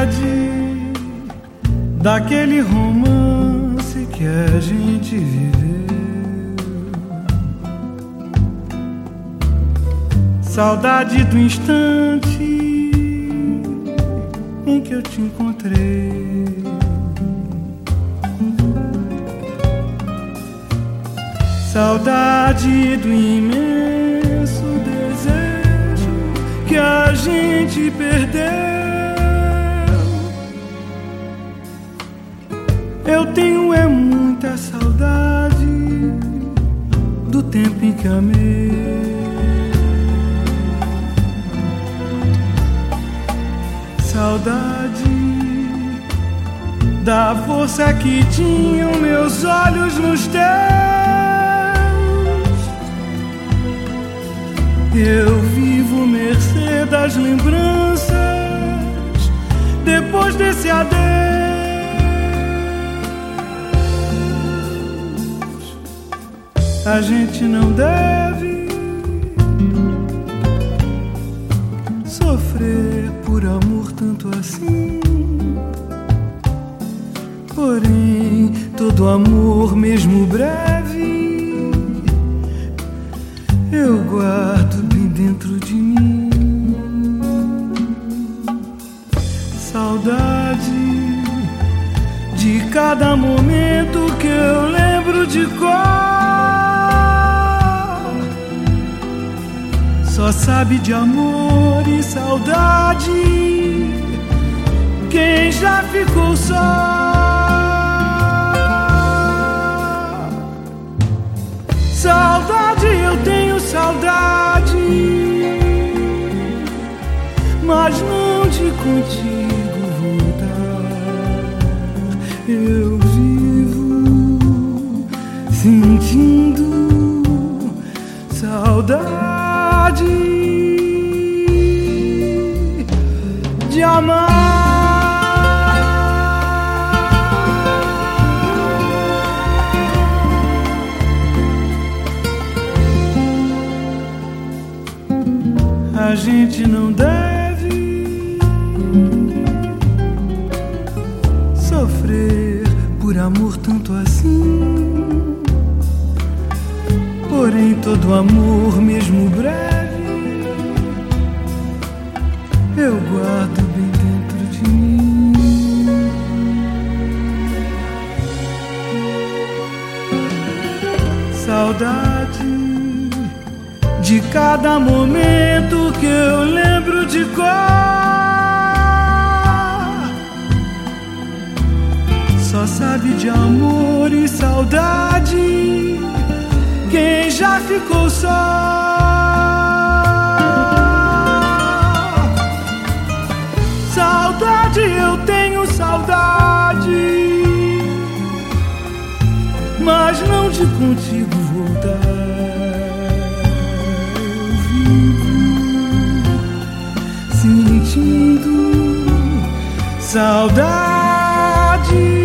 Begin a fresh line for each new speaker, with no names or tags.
saudade daquele romance que a gente viveu. Saudade do instante em que eu te encontrei. Saudade do imenso desejo que a gente perdeu. Eu tenho muita saudade do tempo em que amei. Saudade da força que tinham meus olhos nos teus. Eu vivo mercê das lembranças depois desse adeus. A gente não deve sofrer por amor tanto assim. Porém, todo amor, mesmo breve, eu guardo bem dentro de mim. Saudade de cada momento que eu lembro de cor. Só sabe de amor e saudade quem já ficou só. Saudade, eu tenho saudade, mas não de contigo voltar. Eu vivo sentindo saudade de amar. A gente não deve sofrer por amor tanto assim. Porém, todo amor, mesmo breve, eu guardo bem dentro de mim. Saudade de cada momento que eu lembro de cor. Só sabe de amor e saudade quem já ficou só. Saudade, eu tenho saudade, mas não de contigo voltar. Sentindo saudade